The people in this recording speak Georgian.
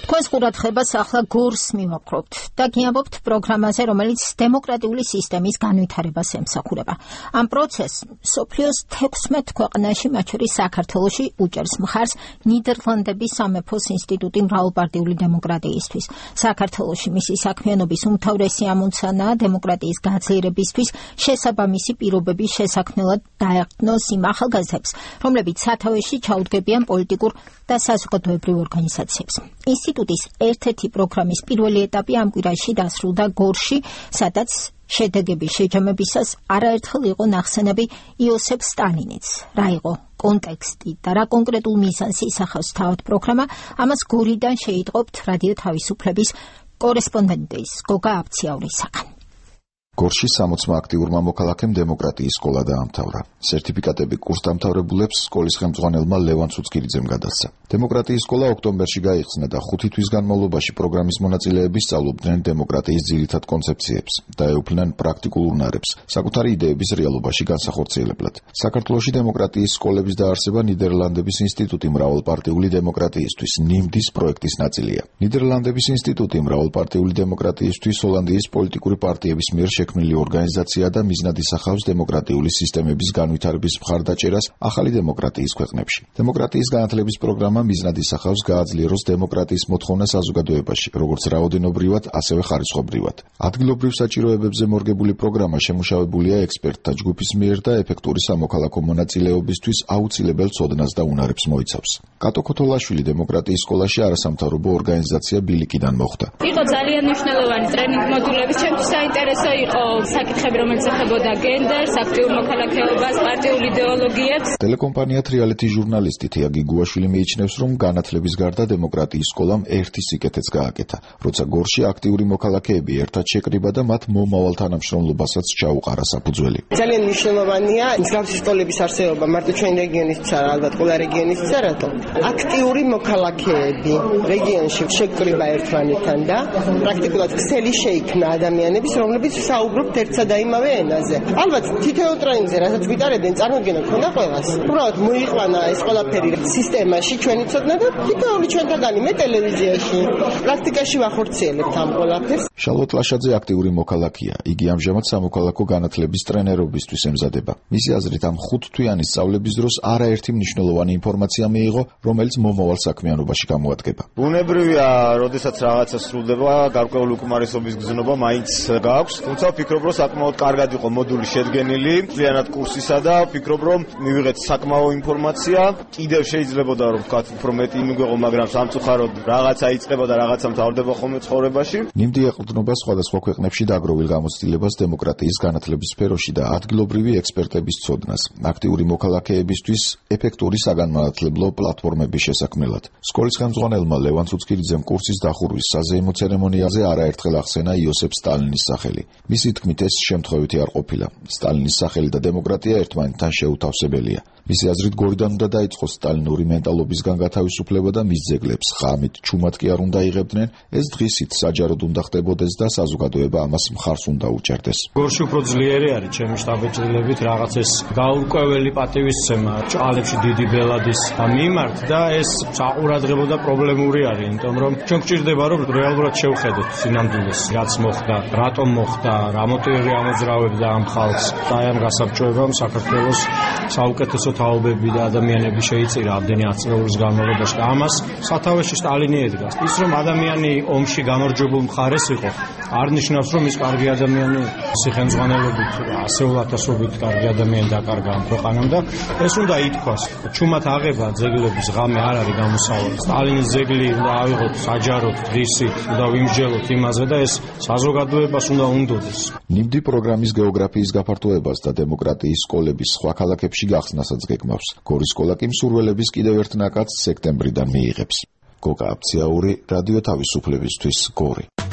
Თქვენს ყურადღებას ახლა გორს მივაპყრობთ და გიამბობთ პროგრამაზე, რომელიც დემოკრატიული სისტემის განვითარებას ემსახურება. Ამ პროცესს მსოფლიოს 16 ქვეყანაში, მათ შორის საქართველოში, უჭერს მხარს ნიდერლანდების სამეფოს ინსტიტუტი მრავალპარტიული დემოკრატიისთვის. საქართველოში მისი საქმიანობის უმთავრესი ამოცანაა დემოკრატიის გაძლიერებისთვის შესაბამისი პირობების შესაქმნელად დაეყრდნოს იმ ახალგაზრდებს, რომლებიც სათავეში ჩაუდგებიან პოლიტიკურ და საზოგადოებრივ ორგანიზაციებს. ინსტიტუტის ერთ-ერთი პროგრამის პირველი ეტაპი ამ კვირაში დასრულდა გორში, სადაც შედეგების შეჯამებისას არაერთხელ იყო ნახსენები იოსებ სტალინიც. რა იყო კონტექსტი და რა კონკრეტულ მიზანს ისახავს თავად პროგრამა, ამას გორიდან შეიტყობთ რადიო თავისუფლების კორესპონდენტის გოგა აბციაურისაგან. გორში 60 აქტიურმა მოქალაქემ დემოკრატიის სკოლა დაამთავრა. სერტიფიკატები კურსდამთავრებულებს სკოლის ხელმძღვანელმა ლევან ცუცკირიძემ გადასცა. დემოკრატიის სკოლა ოქტომბერში გაიხსნა და 5 თვის განმავლობაში პროგრამის მონაწილეები სწავლობდნენ დემოკრატიის ძირითად კონცეფციებს და ეუფლნენ პრაქტიკულ უნარებს, საკუთარი იდეების რეალობაში განსახორციელებლად. საქართველოში დემოკრატიის სკოლების დაარსება ნიდერლანდების ინსტიტუტი მრავალპარტიული დემოკრატიისთვის ნიმდის პროექტის ნაწილია. ნიდერლანდების ინსტიტუტი მრავალპარტიული დემოკრატიისთვის ჰოლანდიის პოლიტიკური პარტიების მიერ შექმნილი ორგანიზაცია და მიზნად ისახავს დემოკრატიული სისტემების განვითარების მხარდაჭერას ახალი დემოკრატიის ქვეყნებში. დემოკრატიის განათლების პროგრამა მიზნად ისახავს გააძლიეროს დემოკრატიის მოთხოვნა საზოგადოებაში, როგორც რაოდენობრივად, ასევე ხარისხობრივად. ადგილობრივ საჭიროებებზე მორგებული პროგრამა შემუშავებულია ექსპერტთა ჯგუფის მიერ და ეფექტური სამოქალაქო მონაწილეობისთვის აუცილებელ ცოდნას და უნარებს მოიცავს. კატო ქოთოლაშვილი დემოკრატიის სკოლაში არასამთავრობო ორგანიზაცია ბილიკიდან მოხვდა. იყო ძალიან მნიშვნელოვანი ტრენინგ მოდულები, ჩემთვის საინტერესო იყო საკითხები, რომელიც ეხებოდა გენდერს, აქტიურ მოქალაქეობას, პარტიულ იდეოლოგიებს. ტელეკომპანია თრიალეთის ჟურნალისტი თია გიგუაშვილი მიიჩნევს, რომ განათლების გარდა დემოკრატიის სკოლამ ერთი სიკეთეც გააკეთა, როცა გორში აქტიური მოქალაქეები ერთად შეკრიბა და მათ მომავალ თანამშრომლობასაც ჩაუყარა საფუძველი. ძალიან მნიშვნელოვანია მსგავსი სკოლების არსებობა მარტო ჩვენი რეგიონისთვის არა, ალბათ ყველა რეგიონისთვის არა, აქტიური მოქალაქეები რეგიონში შეკრიბა ერთმანეთთან და პრაქტიკულად ქსელი შეიქმნა ადამიანების, რომლებიც საუბრობთ ერთსა და იმავე ენაზე. ალბათ თითოეულ ტრენინგზე, რასაც ვიტარებდნენ, წარმოგენა ქონდა ყველას. უბრალოდ მოიყვანა ეს ყველაფერი სისტემაში, ჩვენი ცოდნა და თითოეული ჩვენთაგანი მე ტელევიზიაში, პრაქტიკაში ვახორციელებთ ამ ყველაფერს. შალვატ ლაშაძე აქტიური მოქალაქეა. იგი ამჟამად სამოქალაქო განათლების ტრენერობისთვის ემზადება. მისი აზრით, ამ 5 თვიანი სწავლების დროს არაერთი მნიშვნელოვანი ინფორმაცია მიიღო, რომელიც მომავალ საქმიანობაში გამოადგება. ბუნებრივია, როდესაც რაღაცა სრულდება, გარკვეული უკმარისობის გზნობა მაინც გაქვს. თუმცა ვფიქრობ, რომ საკმაოდ კარგად იყო მოდული შედგენილი, მთლიანად კურსისა და ვფიქრობ, რომ მივიღეთ საკმაო ინფორმაცია. კიდევ შეიძლებოდა რომ ვთქვათ, უფრო მეტი მიგვეღო, მაგრამ სამწუხაროდ რაღაცა იწყება და რაღაცა მთავრდება ხოლმე ცხოვრებაში. ნიმდი ეყრდნობა სხვადასხვა ქვეყნებში დაგროვილ გამოცდილებას დემოკრატიის განათლების სფეროში და ადგილობრივი ექსპერტების ცოდნას, აქტიური მოქალაქეებისთვის ეფექტური საგანმანათლებლო პლატფორმების შესაქმნელად. სკოლის ხელმძღვანელმა ლევან ცუცკირიძემ კურსის დახურვის საზეიმო ცერემონიაზე არაერთხელ ახსენა იოსებ სტალინის სახელი. მისი თქმით, ეს შემთხვევითი არ ყოფილა. სტალინის სახელი და დემოკრატია ერთმანეთთან შეუთავსებელია. მისი აზრით, გორიდან უნდა დაიწყოს სტალინური მენტალობისგან გათავისუფლება და მის ძეგლებს ღამით ჩუმად კი არ უნდა იღებდნენ. ეს დღისით საჯაროდ უნდა ხდებოდეს და საზოგადოება ამას მხარს უნდა უჭერდეს. გორში უფრო ძლიერი არის ჩემი შტაბეჭდილებით რაღაც ეს გაურკვეველი პატივისცემა ჭალებში დიდი ბელადის მიმართ და ეს საყურადღებო და პრობლემური არის, იმიტომ რომ ჩვენ გვჭირდება რომ რეალურად შევხედოთ სინამდვილეს, რაც მოხდა, რატომ მოხდა, რა მოტივი ამოძრავებდა ამ ხალხს. და ამ გასაბჭოებამ საქართველოს საუკეთესო თაობები და ადამიანები შეიწირა ამდენი ათწლეულის განმავლობაში და ამას სათავეში სტალინი ედგას. ის რომ ადამიანი ომში გამარჯვებულ მხარეს იყო, არ ნიშნავს რომ ის კარგი ადამიანი სახელმძღვანელობით ასეულათასობით კარგი ადამიანი დაკარგა ამ ქვეყანამ და ეს უნდა ითქვას. ჩუმად აღება ძეგლების ღამე არ არის გამოსავალი. სტალინის ძეგლი უნდა ავიღოთ საჯაროდ დღისით, უნდა ვიმსჯელოთ იმაზე და ეს საზოგადოებას უნდა უნდოდეს. ნიმდი პროგრამის გეოგრაფიის გაფართოებას და დემოკრატიის სკოლების სხვა ქალაქებში გახსნასაც გეგმავს. გორის სკოლა კი მსურველების კიდევ ერთ ნაკადს სექტემბრიდან მიიღებს. გოგა აბციაური, რადიო თავისუფლებისთვის, გორი.